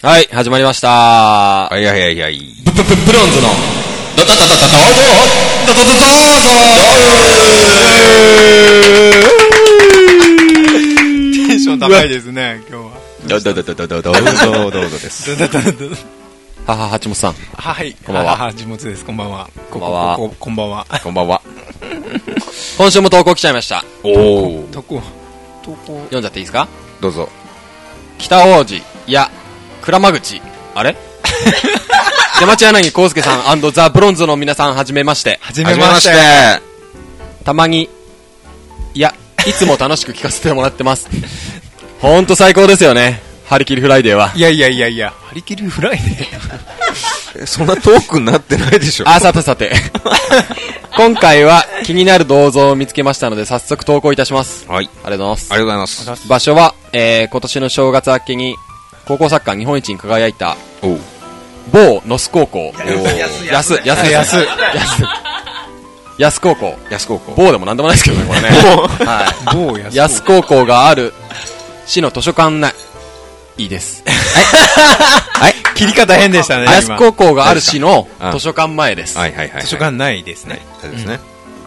はい、始まりました。 はいはいはいはい。 ブロンズのどどどどどどどどどどテンション高いですね、今日は。 どどどどどどどどどです。 はは、八本さん。 はい。 こんばんは。 はじもつです。こんばんは。 こんばんは。 こんばんは。 こんばんは。 今週も投稿来ちゃいました。 おー。 投稿。 読んじゃっていいですか？ どうぞ。 北王子、いや、鞍馬口。あれ出町柳康介さん&ザ・ブロンズの皆さん、はじめまして。 はじめまして。 たまに、いや、いつも楽しく聞かせてもらってます。ほんと最高ですよね。張り切りフライデーは。 いや、張り切りフライデーそんなトークになってないでしょ。 あ、さて。今回は気になる銅像を見つけましたので、早速投稿いたします。 はい。 ありがとうございます。 ありがとうございます。 場所は、今年の正月明けに、高校サッカー日本一に輝いた、某ノス高校。安高校。某でもなんでもないですけどね、これね。はい。安高校がある市の図書館内。いいです。 はい。切り方変でしたね。 安高校がある市の図書館前です。 はいはいはい。 図書館内ですね。 ですね。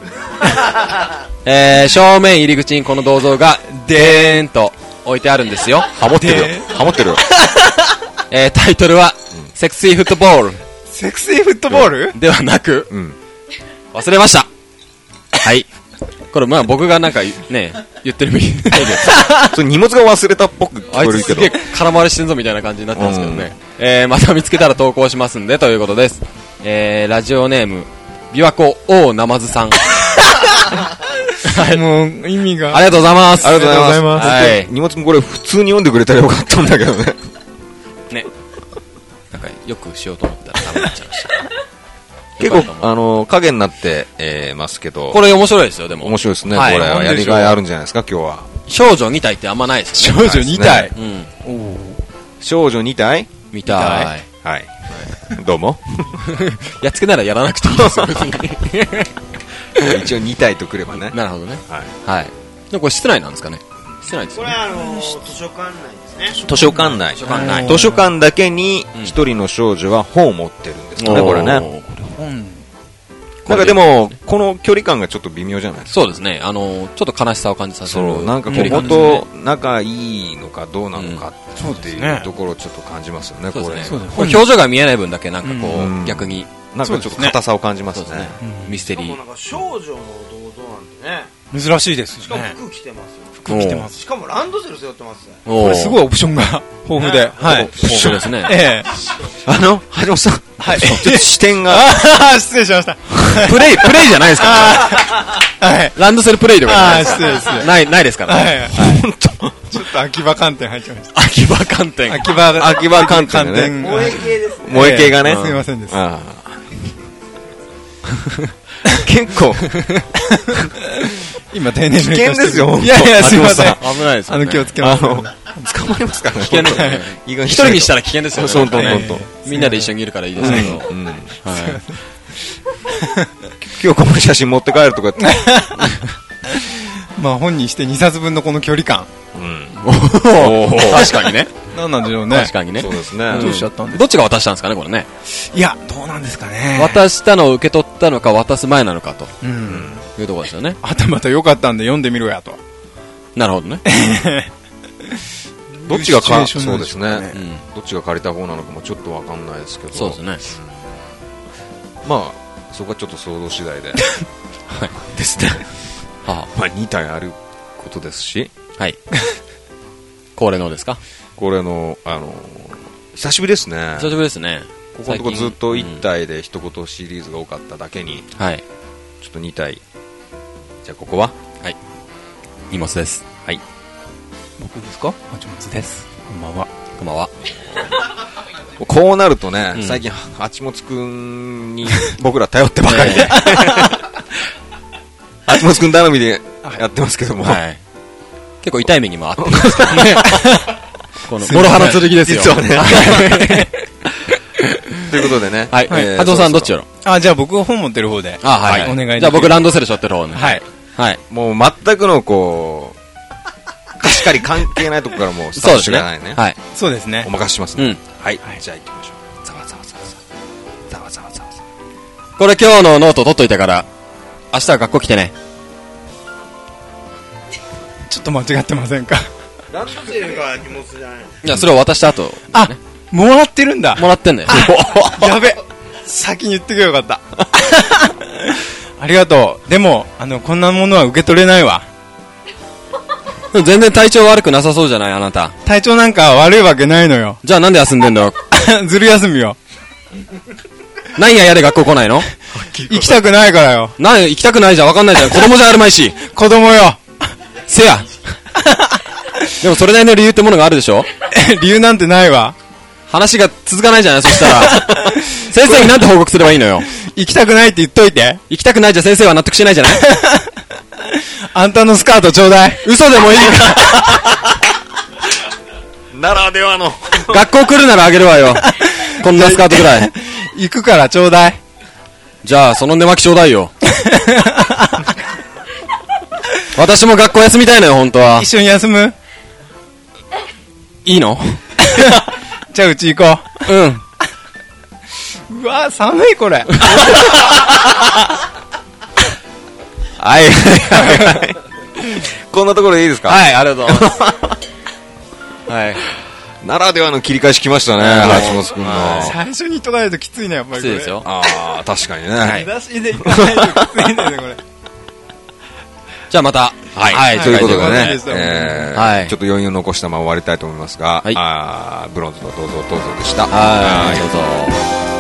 正面入り口にこの銅像がでーんと置いてあるんですよ。 ハモってるよ。 タイトルは、セクシーフットボール。 セクシーフットボールではなく、忘れました。はい。これまあ僕がなんかね、言ってるみたいで。 それ荷物が忘れたっぽく聞こえるけど。 あいつすげえ空回りしてんぞみたいな感じになってますけどね。また見つけたら投稿しますんで、ということです。ラジオネーム、琵琶湖王ナマズさん。 もう意味が。 ありがとうございます。 ありがとうございます。 はい。 荷物もこれ普通に読んでくれたらよかったんだけどね。 ね。なんかよくしようと思ったらダメになっちゃいました。 結構影になってますけど。 これ面白いですよ、でも。 面白いですね。これはやりがいあるんじゃないですか、今日は。 少女2体ってあんまないですよね。少女2体。 少女2体見たい。 はい。どうも。 やっつけならやらなくていいですよ、別に。 一応2体とくればね。 なるほどね。はい。でもこれ室内なんですかね。室内ですよね。 これ図書館内ですね。 図書館内。図書館だけに一人の少女は本を持ってるんですかね、これね。なんかでも、この距離感がちょっと微妙じゃないですか。 そうですね。ちょっと悲しさを感じさせる。 そう、なんかこう、本当仲いいのかどうなのかっていうところをちょっと感じますよね、これ。 表情が見えない分だけなんかこう、逆に。 なんかちょっと硬さを感じますね。 ミステリー。 しかもなんか少女の銅像なんてね。 珍しいですよね。 しかも服着てますよ。 服着てます。 しかもランドセル背負ってますね。 これすごいオプションが豊富で。 はい。豊富ですね。 橋本さん。はい。ちょっと視点が。 失礼しました。 プレイじゃないですか。 はい。 ランドセルプレイとか。 失礼。 ないですから。 はい。本当。ちょっと秋葉観点入っちゃいました。 秋葉観点。 秋葉観点ね。 萌え系ですね。 萌え系がね。 すみませんです。 結構今丁寧に危険ですよ。 いやすみません。 危ないです。 気をつけます。 捕まりますからね。 危険ですね。一人にしたら危険ですよね。 本当。 みんなで一緒にいるからいいですけど。 今日この写真持って帰るとか。 まあ本にして2冊分のこの距離感。 確かにね。 なんなんでしょうね。 確かにね。 そうですね。 どうしちゃったんですか。 どっちが渡したんですかね、これね。 いや、どうなんですかね。 渡したのを受け取ったのか渡す前なのかというところですよね。 頭と良かったんで読んでみろやと。 なるほどね。 どっちがそうですね。どっちが借りた方なのかもちょっとわかんないですけど。 そうですね。 まあそこはちょっと想像次第で。 はい。 ですね。まあ2体あることですし。 はい。恒例のですか。 これの久しぶりですね。 久しぶりですね。 ここのとこずっと1体で一言シリーズが多かっただけに、 はい。 ちょっと2体。じゃあここははい。イモスです。 はい。 僕ですか。八松です。こんばんは。 こんばんは。 こうなるとね、最近八松くんに僕ら頼ってばかりで、八松くん頼みでやってますけども、 結構痛い目にもあってますからね。この諸刃の剣ですよ。 実はね。ということでね。 はい。波動さんどっちやろ。 じゃあ僕が本持ってる方で。 はい。 お願いします。 じゃあ僕ランドセル背負ってる方ね。 はい。 はい。 もう全くのこう、 かり関係ないとこからもうスタートしてくださいね。 はい。 そうですね。 お任せしますね。 うん。 はい。じゃあ行ってみましょう。ざわざわざわざわ。ざわざわざわざわ。 これ今日のノート取っといたから、明日は学校来てね。 ちょっと間違ってませんか？ ランドセルが荷物じゃない。 いや、それを渡した後、ね。 あ、もらってるんだ。 もらってんだよ。 やべ。先に言ってくれよかった。ありがとう。でも、こんなものは受け取れないわ。 全然体調悪くなさそうじゃないあなた。 体調なんか悪いわけないのよ。 じゃあなんで休んでんの？ ずる休みよ。 何が嫌で学校来ないの？ 行きたくないからよ。 行きたくないじゃん、わかんないじゃん。子供じゃあるまいし。 子供よ。 せや。でもそれなりの理由ってものがあるでしょ？ 理由なんてないわ。 話が続かないじゃない、そしたら。先生になんて報告すればいいのよ。 行きたくないって言っといて。 行きたくないじゃ先生は納得しないじゃない？ あんたのスカートちょうだい。 嘘でもいいか。 ならではの。 学校来るならあげるわよ。こんなスカートくらい。 行くからちょうだい。 じゃあ、その寝巻きちょうだいよ。私も学校休みたいのよ、本当は。 一緒に休む？ いいの？ じゃあうち行こう。うん。 うわ、寒いこれ。 はい。こんなところでいいですか？ はい、ありがとうございます。はい。 ならではの切り返し来ましたね、橋本くんの。 最初に言っとかないときついね、やっぱりこれ。 きついですよ。 ああ、確かにね。 出だしで行かないときついんだよね、これ。 じゃあまた。 はい。ということでね、 はい。 ちょっと余韻を残したまま終わりたいと思いますが、 はい。 ブロンズのどうぞどうぞでした。 はい、どうぞ。